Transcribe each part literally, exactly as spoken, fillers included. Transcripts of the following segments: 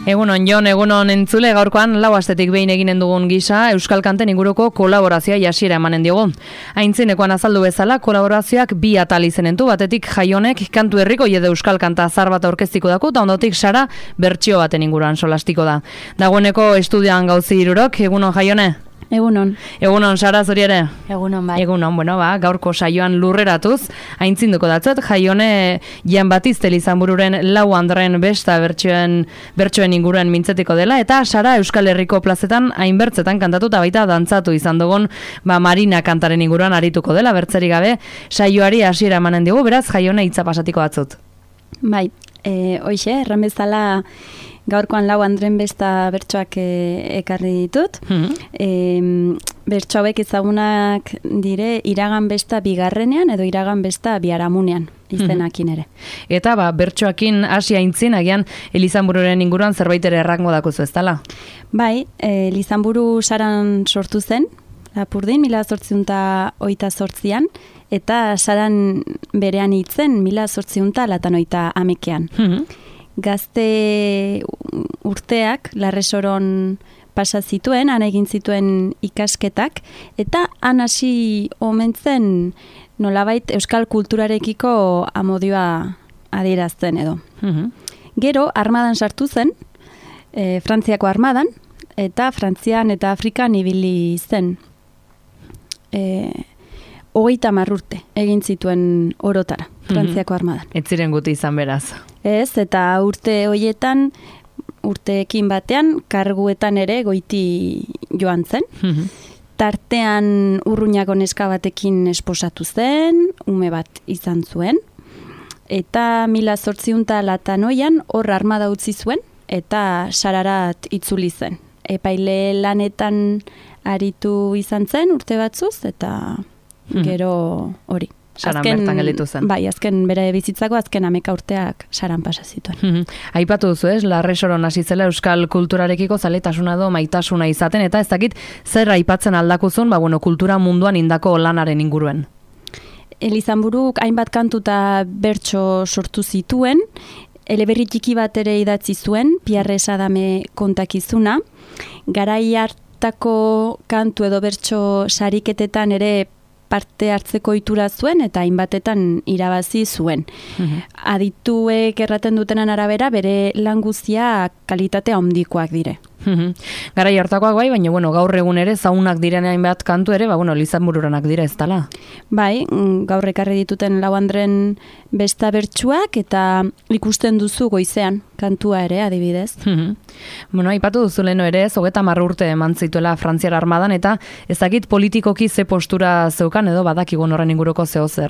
Egunon, Jon, egunon entzule, gaurkoan lau astetik behin eginen dugun gisa Euskal Kanten inguruko kolaborazioa jasiera emanen diogu. Aintzinekoan azaldu bezala, kolaborazioak bi atal izenentu, batetik Jaionek kantu herriko edo Euskal Kanta zar bat aurkeztiko daku, eta ondotik Sara bertsio baten inguruan solastiko da. Dagoeneko estudioan gauzi hirurok, egunon Jaione? Egunon. Egunon, Sara, zuri ere? Egunon, bai. Egunon, bueno, ba, gaurko saioan lurreratuz, aintzinduko datzet, Jaione Jan Batiste Elizanbururen lau andren besta bertsoen, bertsoen inguruan mintzetiko dela, eta Sara Euskal Herriko plazetan hainbertzetan kantatu eta baita dantzatu izan dugun, ba, Marina kantaren inguruan arituko dela, bertzerik gabe, saioari hasiera emanen digu, beraz, Jaione hitza pasatiko batzut. Bai, e, hoxe, erran bezala, gaurkoan lau andren besta bertsoak e, ekarri ditut. Mm-hmm. E, bertso hauek ezagunak dire iragan besta bigarrenean edo iragan besta biharamunean izenakin ere. Eta ba, bertsoakin hasi aintzin, agian Elizanbururen inguruan zerbait ere errango dakuzu ez dela? Bai, e, Elizanburu Saran sortu zen, Lapurdin, mila zortziunta oita zortzian, eta Saran berean hitzen mila zortziunta latanoita amekean. Mm-hmm. Gazte urteak Larresoron pasa zituen, han egin zituen ikasketak, eta han hasi omentzen nolabait euskal kulturarekiko amodioa adierazten edo. Mm-hmm. Gero, armadan sartu zen, e, Frantziako armadan, eta Frantzian eta Afrikan ibili zen. E, hogeita hamar urte egin zituen orotara, Frantziako armadan. Ez ziren guti izan beraz. Ez, eta urte hoietan, urteekin batean, karguetan ere goiti joan zen. Mm-hmm. Tartean urruñako neska batekin esposatu zen, ume bat izan zuen. Eta mila zortziunta latanoian hor armada utzi zuen, eta Sararat itzuli zen. Epaile lanetan aritu izan zen urte batzuz, eta gero hori. Saran bertan gelditu zen. Bai, azken bere bizitzako azken ameka urteak Saran pasa zituen. Mm-hmm. Aipatu duzu ez, Larresoron hasi zela euskal kulturarekiko zaletasuna edo maitasuna izaten, eta ez dakit zer aipatzen aldakuzun, ba, bueno, kultura munduan indako lanaren inguruen. Elizanburuk hainbat kantu eta bertso sortu zituen, eleberri txiki bat ere idatzi zuen, Pierre Sadame kontakizuna, garai hartako kantu edo bertso sariketetan ere parte hartzeko ohitura zuen eta hainbatetan irabazi zuen. Mm-hmm. Adituek erraten dutenen arabera bere lan guztia kalitate handikoak dire. Mm-hmm. Garai hartakoak bai, baina bueno, gaur egun ere zaunak diren hainbat kantu ere, ba bueno, Elizanbururanak dira ez dela. Bai, gaur ekarri dituten lau andren besta bertsuak eta ikusten duzu goizean kantua ere adibidez. Mm-hmm. Bueno, aipatu duzu leno ere, hogeita hamar urte eman zituela Frantziar armadan, eta ez dakit politikoki ze postura zeukan edo badakigun horren inguruko zeo zer.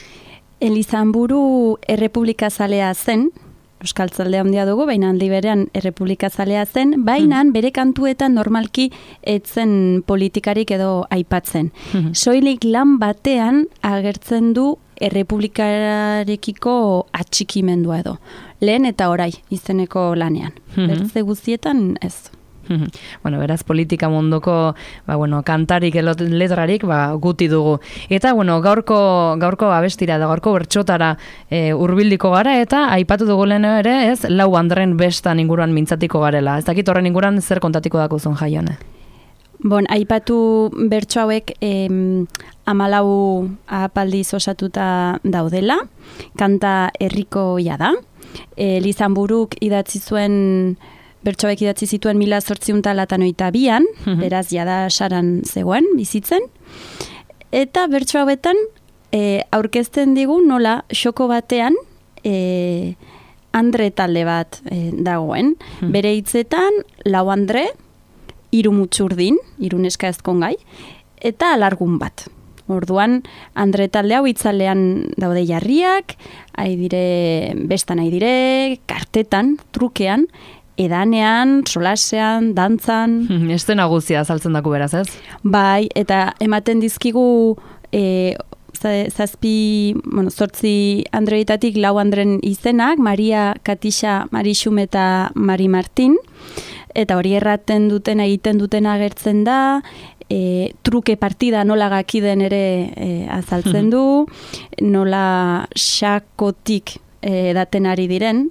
Elizanburu errepublika zalea zen, euskaltzalde handia dugu, baina handi berean errepublika zalea zen, baina hmm. bere kantuetan normalki etzen politikarik edo aipatzen. Hmm. Soilik lan batean agertzen du errepublikarekiko atxikimendua edo. Lehen eta orai izeneko lanean. Hmm. Bertze guztietan ez. Bueno, beraz, politika munduko, ba, bueno, kantarik, letrarik, ba, guti dugu. Eta, bueno, gaurko, gaurko abestira da, gaurko bertxotara e, urbildiko gara, eta aipatu dugu lehen ere, ez, lau andren bestan inguruan mintzatiko garela. Ez dakit horren inguruan zer kontatuko dakuzun Jaione? Bon, aipatu bertso hauek em, amalau apaldiz osatuta daudela, kanta herrikoia da. E, Elizanburuk idatzi zuen bertsoek idatzi zituen mila zortziunta latanoita bian, mm-hmm. beraz jada Saran zegoen, bizitzen. Eta bertso hauetan e, aurkezten digu nola xoko batean e, andre talde bat e, dagoen. Mm-hmm. Bere hitzetan lau andre, hiru mutxurdin, hiru neska ezkongai, eta alargun bat. Orduan, andre talde hau itzalean daude jarriak, haidire, bestan haidire, kartetan, trukean, edanean, solasean, dantzan. Este naguzia azaltzen daku beraz, ez? Bai, eta ematen dizkigu e, zazpi, bueno, zortzi andreitatik lau andren izenak, Maria, Katixa, Marixum eta Mari Martin, eta hori erraten duten, egiten duten agertzen da, e, truke partida nola gakiden ere e, azaltzen du, nola xakotik e, daten ari diren,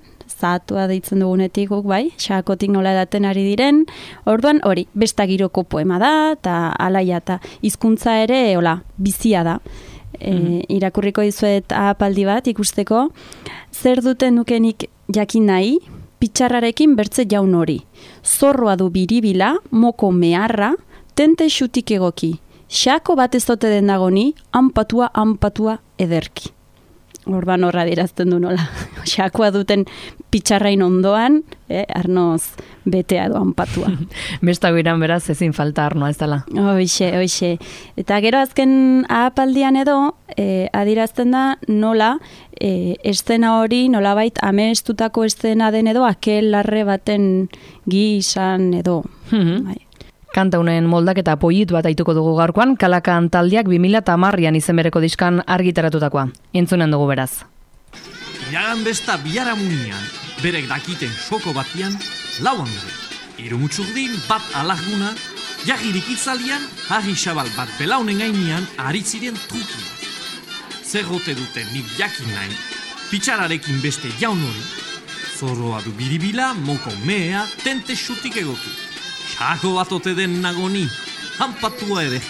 zahatua deitzen dugunetik guk, bai, xakotik nola edaten ari diren, orduan hori, besta giroko poema da, eta alaia, eta hizkuntza ere, hola, bizia da. E, irakurriko dizuet ahapaldi bat ikusteko, zer duten nukenik jakin nahi, pitxarrarekin bertze jaun hori. Zorroa du biribila, moko meharra, tente xutik egoki. Xako bat ez dote den dagoni, hanpatua, hanpatua ederki. Orban horra dirazten du nola. Xakoa duten pitxarrain ondoan, eh, arnoz betea du hanpatua. Besta goiran beraz ezin falta arnoa ez dela. Hoixe, hoixe. Eta gero azken ahapaldian edo, eh, adirazten da nola, eh, estena hori nolabait amestutako estena den edo, akel larre baten gizan edo. Bai. Kanta unen moldak eta poitu bat aituko dugu gaurkoan, Kalakan taldiak bi mila hamarrean izen bereko diskan argitaratutakoa. Entzunen dugu beraz. Iragan besta biharamunian, berek dakiten soko batian, lauan dure. Hiru mutsurdin bat alaguna, jagirik itzalian, harri xabal bat belaunen gainean, aritziren truki. Zer gote duten nik jakin nahi, pitxararekin beste jaun hori, zorroa du biribila, moko mea, tente xutik egoki. Xako bat ote den nagoni, hanpatua ere.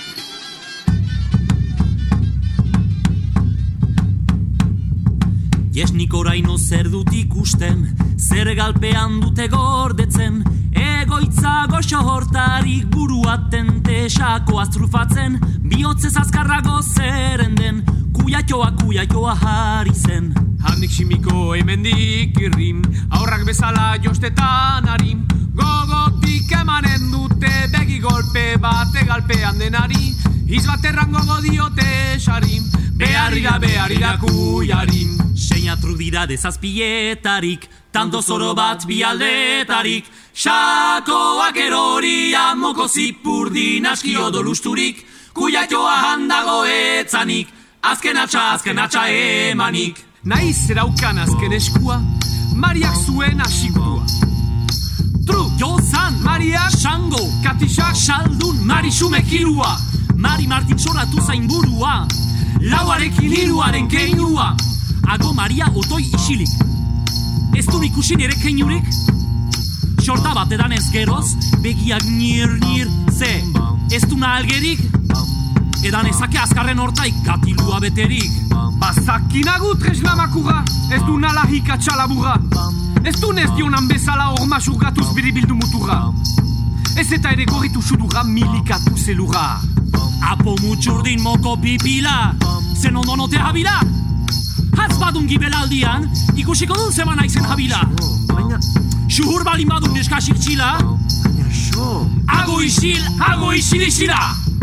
Jesnik oraino zer dut ikusten, zer galpean dute gordetzen, egoitza goxo hortarik burua tente xako aztrufatzen, bihotzez azkarrago zeren den, kuiatxoa kuiatxoa jarri zen. Handik simiko hemendik irrin, aurrak bezala jostetan harin, gogotik emanen dute begi golpe bat egalpean denari, izbaterran gogo diote sarin, beharrira beharrira kuiarin. Seinatru dira dezazpietarik, tanto zoro bat bialdetarik, xakoak eroria moko zipurdin aski odolusturik, kuiatxoa handago etzanik, azken atxa, azken atxa emanik. Naiz eraukan azken eskua, Mariak zuen asigurua. Tru, Jozan, Maria, Xango, Katisak, Xaldun, Mari Xumekirua, Mari Martin soratu zain burua, lauarekin hiruaren keinua, Ago Maria otoi isilik. Ez du ikusin ere keinurik? Xorta bat edan ez geroz, begiak nir-nir, ze, ez du nahalgerik? Edan ezake azkarren hortaik katilua beterik. Bazakinagu treslamakurra, ez du nalahik atxalaburra. Ez du nez dionan bezala orma surgatuz biribildu muturra. Ez eta ere gorritu sudurra milikatu zelurra. Apo mutxurdin moko pipila, zen ondonote habila. Hatz badun gibelaldian, ikusiko dun zeman aizen habila. Xuhur balin badun neskasik txila. Ago isil, ago isil isila.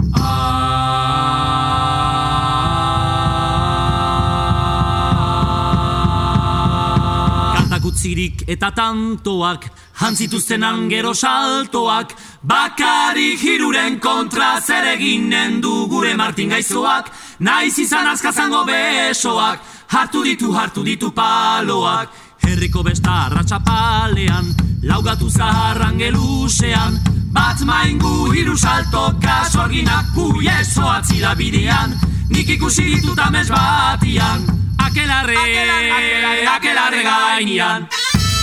Kantakutzirik eta tantoak, jantzituztenan gero saltoak, bakarik hiruren kontra zer eginen du gure Martin Gaizoak, naiz izan azkazango besoak, hartu ditu, hartu ditu paloak. Herriko besta arratxapalean, laugatu zaharran gelusean, bat maingu hiru saltoka sorginak puiezo atzila bidean, nik ikusi ditut amez batian, akelarre, akelarre, akelarre gainian.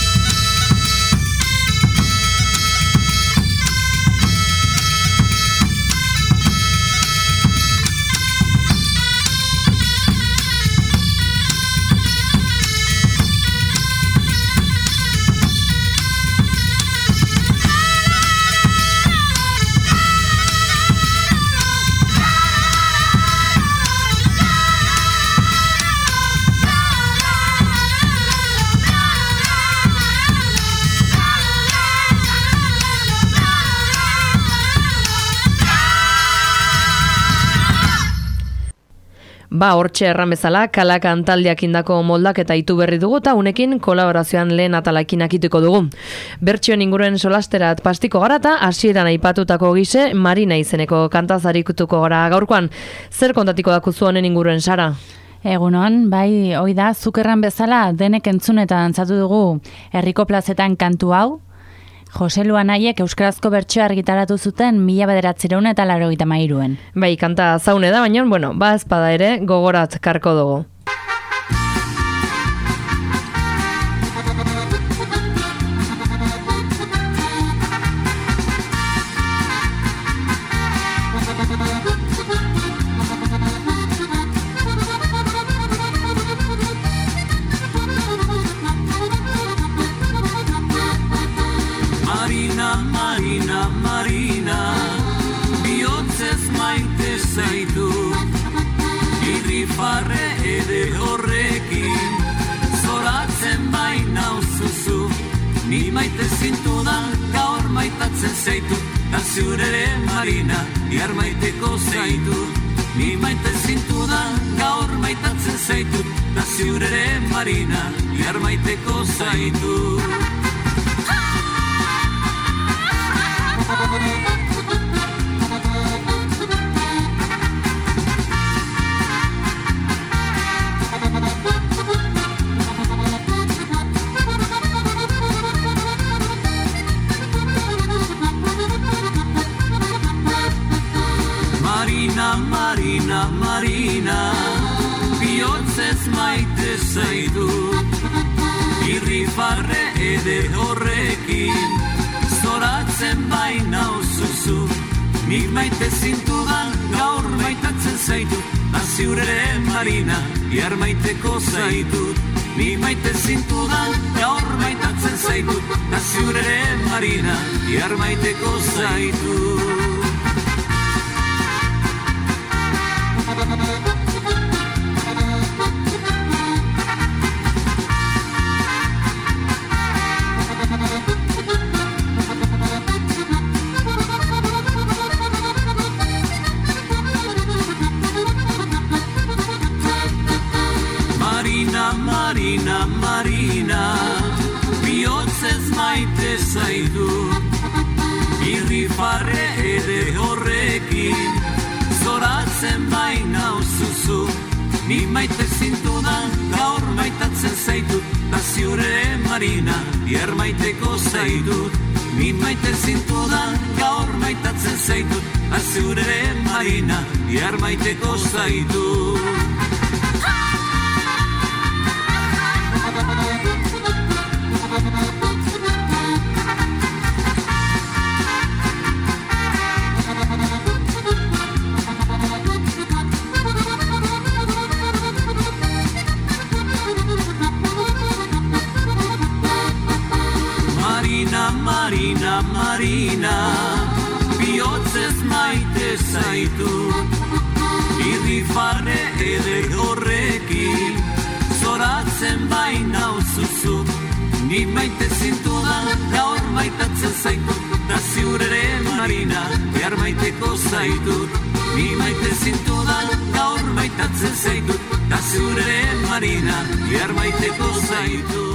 Ba, hortxe erran bezala, Kalakan taldiak indako moldak eta itu berri dugu, eta unekin kolaborazioan lehen atalakin akituko dugu. Bertsioen inguruen solasterat pastiko gara eta hasieran aipatutako gise Marina izeneko kantazarikutuko gara gaurkoan. Zer kontatiko dakuzu honen inguruen, Sara? Egunon, bai, hoi da, zuk erran bezala denek entzun eta dantzatu dugu herriko plazetan kantu hau. Jose Luanaiek euskarazko bertsoa argitaratu zuten mila bederatziehun eta laurogeita hamairuen. Bai, kanta zaune da, baina, bueno, ba ezpada ere gogorat karko dugu. maite zintudan gaur maitatzen zaitut, da ziurere Marina, bihar maiteko zaitut. Ni maite zintudan gaur maitatzen zaitut, da ziurere Marina, bihar maiteko zaitut. Marina, Marina, Marina, bihotzez maite zaitut, irrifarre ede horrekin, zoratzen baina osuzu, nik maite zintudan gaur maitatzen zaitut, aziurere Marina, bihar maiteko zaitut. Nik maite zintudan gaur maitatzen zaitut, aziurere Marina, bihar maiteko zaitut. Marina, Marina, Marina, bihotzez maite zaitut, irrifarre ere horrekin, zoratzen baina osuzu, ni maite zintudan gaur maitatzen zaitut, da ziurere Marina, bihar maiteko zaitut. Ni maite zintudan gaur maitatzen zaitut, da ziurere Marina, bihar maiteko zaitut. Marina, Marina, Marina, bihotzez maite zaitut, irrifarre ede horrekin, zoratzen baina osuzu, ni maite zintudan gaur maitatzen zaitut, da ziurere Marina, bihar maiteko zaitut. Ni maite zintudan gaur maitatzen zaitut, da ziurere Marina, bihar maiteko zaitut.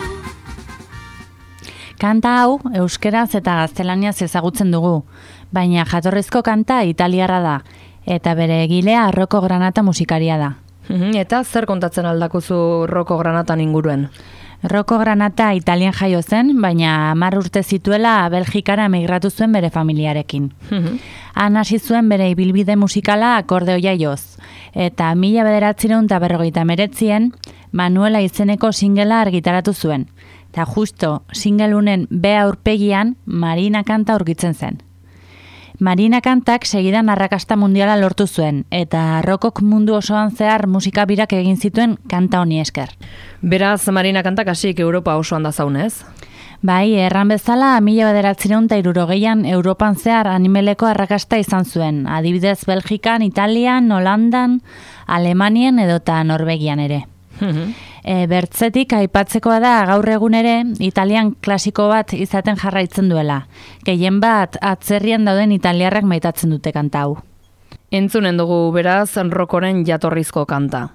Kanta hau euskeraz eta gaztelaniaz ezagutzen dugu, baina jatorrizko kanta italiarra da, eta bere egilea Rocco Granata musikaria da. Eta zer kontatzen aldakuzu Rocco Granatan inguruen? Rocco Granata Italian jaio zen, baina hamar urte zituela Belgikara emigratu zuen bere familiarekin. Han hasi zuen bere ibilbide musikala akordeoia joz, eta mila bederatziehun eta berrogeita hemeretzien Manuela izeneko singela argitaratu zuen. Eta justo singelunen be aurpegian Marina kanta aurkitzen zen. Marina kantak segidan arrakasta mundiala lortu zuen, eta Rockok mundu osoan zehar musika birak egin zituen kanta honi esker. Beraz, Marina kantak hasik Europa osoan da zaunez? Bai, erran bezala, mila bederatziehun eta hirurogeian Europan zehar animeleko arrakasta izan zuen, adibidez Belgikan, Italian, Holandan, Alemanian edota Norvegian ere. E, bertzetik aipatzekoa da gaur egun ere Italian klasiko bat izaten jarraitzen duela. Gehien bat atzerrian dauden italiarrak maitatzen dute kanta hau. Entzunen dugu beraz Roccoren jatorrizko kanta.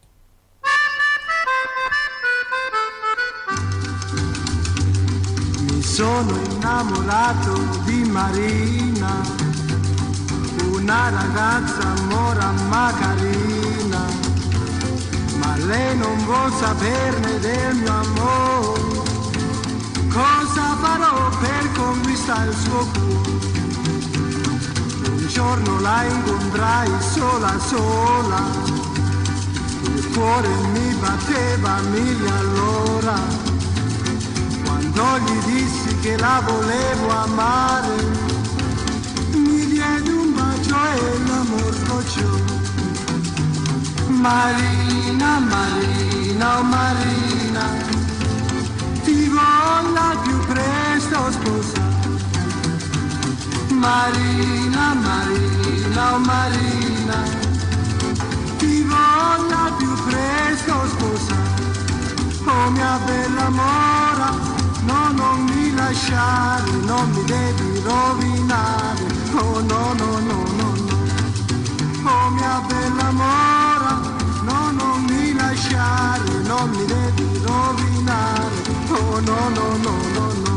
Mi sono innamorato di Marina, una ragazza mora ma carina. Ma lei non vuol saperne del mio amore, cosa farò per conquistare il suo cuore? Un giorno la incontrai sola sola, il cuore mi batteva mille all'ora, quando gli dissi che la volevo amare, mi diede un bacio e l'amor scocciò. Marina, Marina, oh Marina, ti voglio più presto sposare. Marina, Marina, oh Marina, ti voglio più presto sposare. Oh mia bella mora, no, non mi lasciare, non mi devi rovinare, oh no no no no no, oh mia bella mora, no non mi lasciare, non mi devi rovinare, oh no no no no no.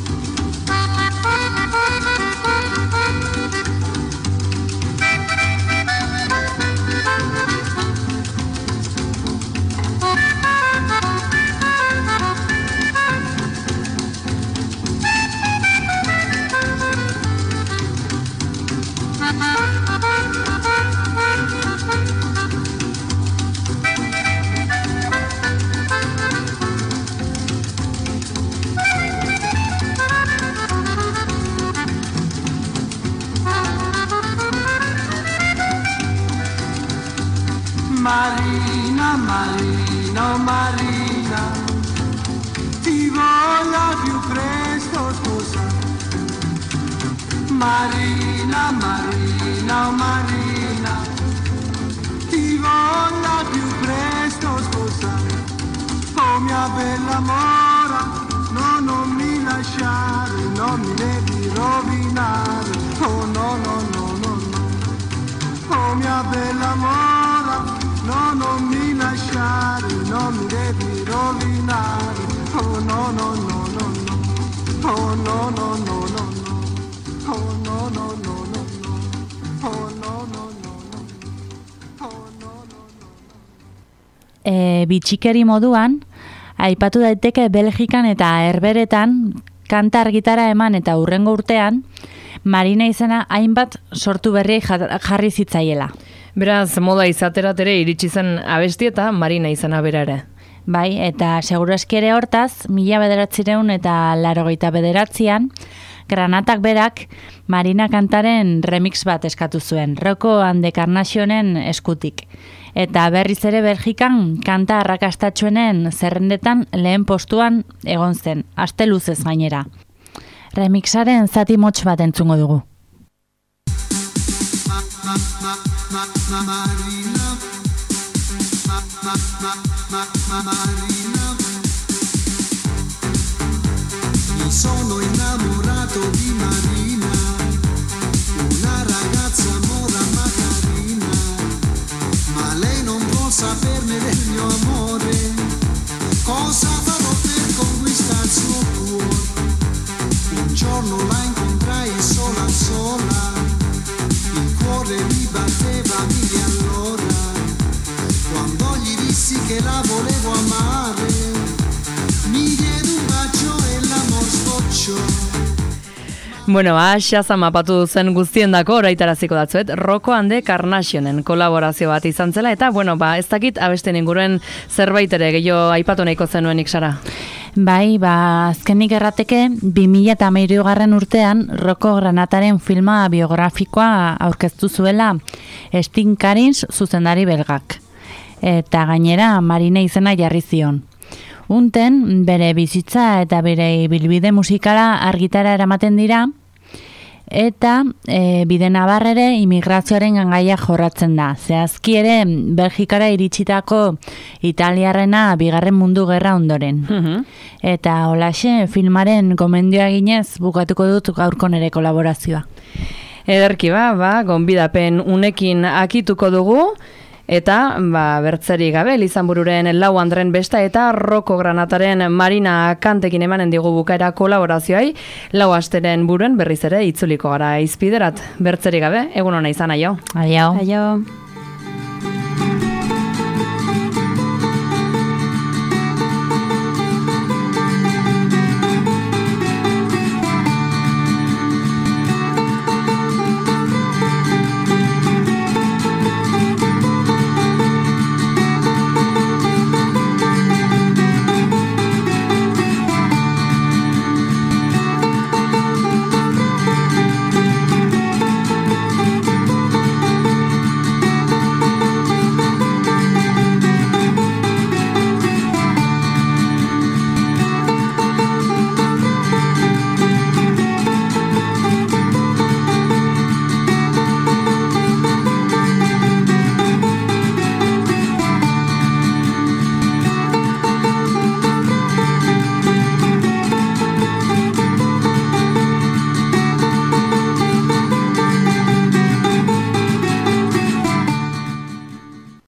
Marina, Marina, oh Marina, ti voglio più presto sposare. Marina, Marina, oh Marina, ti voglio più presto sposare. Oh mia bella mora, no non mi lasciare, non mi devi rovinare. Oh no no no no no, oh mia bella mora, no, non mi lasciare, non mi devi rovinare. Oh no, no, no, no, no. Oh no, no, no, no, no. Oh no, no, no, no, no. Oh no, no, no, no. Oh no, no, no, no. E, bitxikeri moduan, aipatu daiteke Belgikan eta Herberetan kanta argitara eman eta hurrengo urtean, Marina izena hainbat sortu berri jarri zitzaiela. Beraz, moda izateratere iritsi zen abesti eta Marina izena bera ere. Bai, eta segurazki ere hortaz, mila bederatzireun eta larogeita bederatzian, Granatak berak Marina kantaren remix bat eskatu zuen, Rocco and the Carnationen eskutik. Eta berriz ere Belgikan kanta arrakastatsuenen zerrendetan lehen postuan egon zen, aste luzez gainera. Remixaren zati motx bat entzungo dugu. Marina, Marina, mi sono innamorato di Marina, una ragazza mora ma carina, ma lei non vuol saperne del mio amore, cosa farò per conquistare il suo cuore? Un giorno la incontrai sola sola, il cuore mi batteva mille all'ora, quando gli dissi che la volevo amare, mi diede un bacio e l'amor sbocciò. Bueno, Xaza mapatu zen guztiendako oraitaraziko datzuet, Rocco and the Carnationen kolaborazio bat izan zela, eta, bueno, ba, ez dakit abesten inguruen zerbait ere gehiago aipatu nahiko zenuenik, Sara. Bai, ba, azkenik errateke, bi mila hamairugarren urtean, Rocco Granataren filma biografikoa aurkeztu zuela Sting Karins zuzendari belgak. Eta gainera Marina izena jarri zion. Unten, bere bizitza eta bere bilbide musikala argitara eramaten dira, eta e, bide nabarrere imigrazioaren gangaia jorratzen da. Zehazki ere, Belgikara iritsitako italiarrena bigarren mundu gerra ondoren. Mhm. Eta holaxe, filmaren gomendioa ginez bukatuko dut gaurko nere kolaborazioa. Ederki ba, ba, gonbidapen unekin akituko dugu, eta ba, bertzeri gabe, Lizanbururen Lau Andren besta eta Rocco Granataren Marina kantekin emanen digu bukaera kolaborazioai, lau asteren buruen berriz ere itzuliko gara izpiderat. Bertzeri gabe, egun ona izan, aio. Aio. Aio.